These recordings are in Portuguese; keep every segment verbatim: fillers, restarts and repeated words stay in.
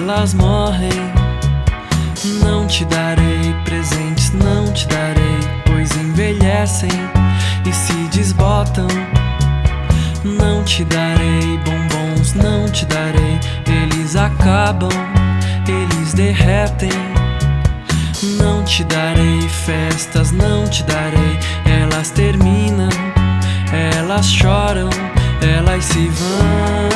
elas morrem. Não te darei presentes, não te darei, pois envelhecem e se desbotam. Não te darei bombons, não te darei, eles acabam, eles derretem. Não te darei festas, não te darei, elas terminam, elas choram, elas se vão.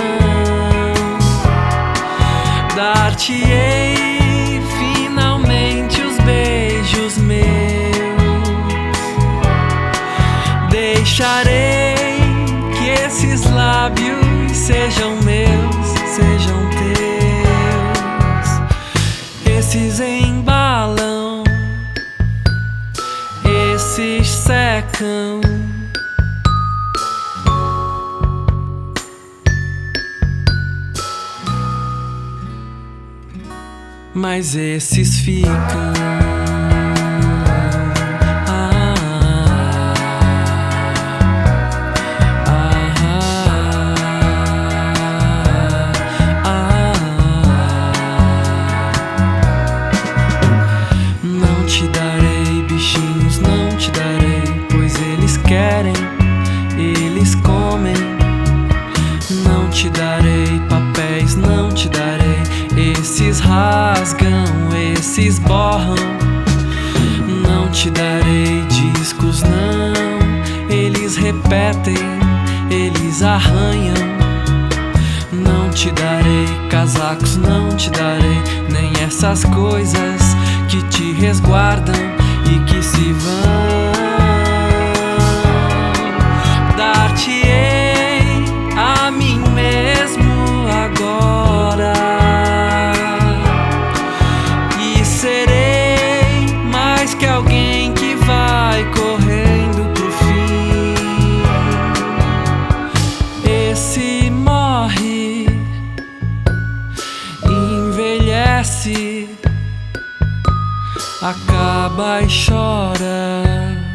Dar-te-ei finalmente os beijos meus, deixarei que esses lábios sejam meus, sejam teus. Esses embalam, esses secam, mas esses ficam. Ah, ah, ah, ah. Não te darei bichinhos, não te darei, pois eles querem, eles comem. Não te darei papéis, não te darei, esses rasgam, esses borram. Não te darei discos, não, eles repetem, eles arranham. Não te darei casacos, não te darei, nem essas coisas que te resguardam e que se vão. Dar-te-ei a mim mesmo agora, e serei mais que alguém que vai correndo pro fim. Esse morre, envelhece, acaba e chora,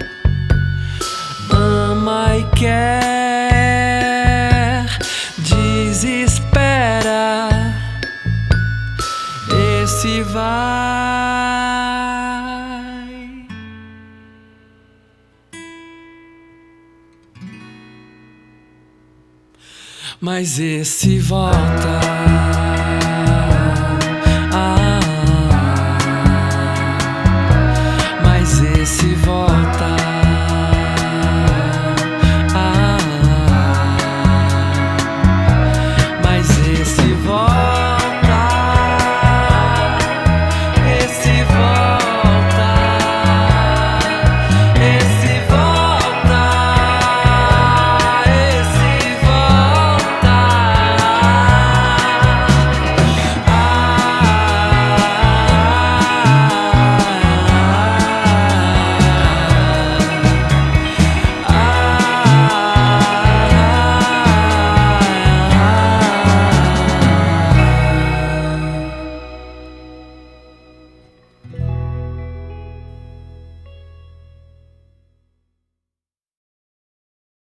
ama e quer, desespera, esse vai, mas esse volta.